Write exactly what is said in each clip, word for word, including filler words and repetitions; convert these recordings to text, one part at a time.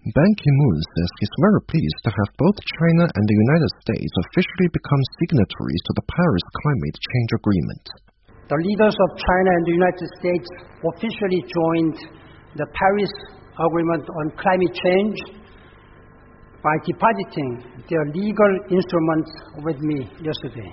Ban Ki-moon says he's very pleased to have both China and the United States officially become signatories to the Paris Climate Change Agreement. The leaders of China and the United States officially joined the Paris Agreement on climate change by depositing their legal instruments with me yesterday.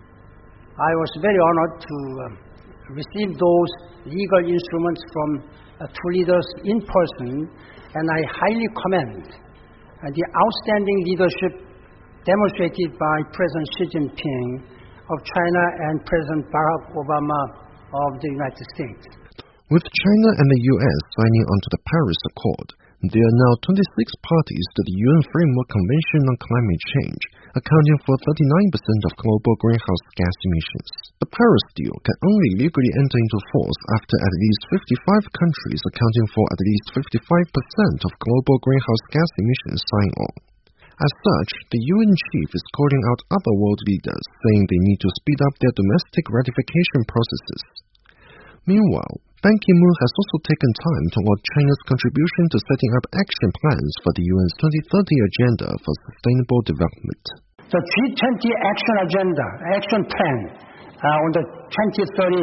I was very honored to um, receive those legal instruments from uh, two leaders in person, and I highly commend uh, the outstanding leadership demonstrated by President Xi Jinping of China and President Barack Obama of the United States. With China and the U S signing onto the Paris Accord, there are now twenty-six parties to the U N Framework Convention on Climate Change, accounting for thirty-nine percent of global greenhouse gas emissions. The Paris deal can only legally enter into force after at least fifty-five countries accounting for at least fifty-five percent of global greenhouse gas emissions sign on. As such, the U N chief is calling out other world leaders, saying they need to speed up their domestic ratification processes. Meanwhile, Ban Ki-moon has also taken time to laud China's contribution to setting up action plans for the U N's twenty thirty Agenda for Sustainable Development. The G twenty Action Agenda, Action Plan uh, on the twenty thirty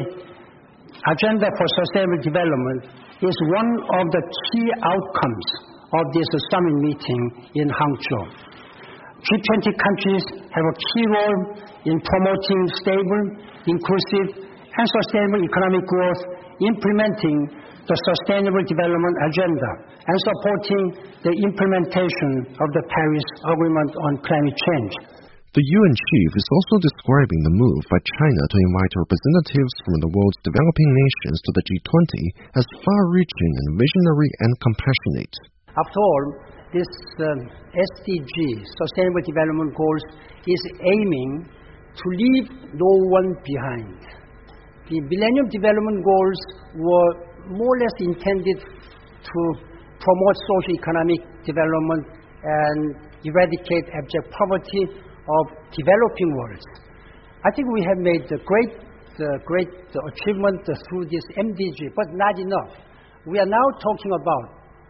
Agenda for Sustainable Development is one of the key outcomes of this summit meeting in Hangzhou. G twenty countries have a key role in promoting stable, inclusive, and sustainable economic growth, implementing the Sustainable Development Agenda, and supporting the implementation of the Paris Agreement on Climate Change. The U N chief is also describing the move by China to invite representatives from the world's developing nations to the G twenty as far-reaching and visionary and compassionate. After all, this um, S D G, Sustainable Development Goals, is aiming to leave no one behind. The Millennium Development Goals were more or less intended to promote socio-economic development and eradicate abject poverty of developing worlds. I think we have made a great, uh, great achievement through this M D G, but not enough. We are now talking about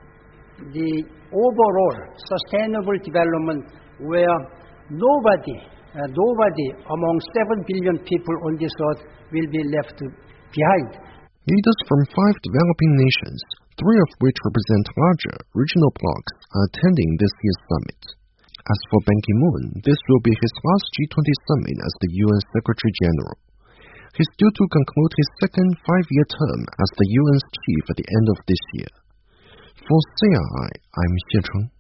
the overall sustainable development where nobody Uh, nobody among seven billion people on this earth will be left behind. Leaders from five developing nations, three of which represent larger regional blocs, are attending this year's summit. As for Ban Ki-moon, this will be his last G twenty summit as the U N Secretary General. He's due to conclude his second five-year term as the U N's chief at the end of this year. For C R I, I'm Xie Cheng.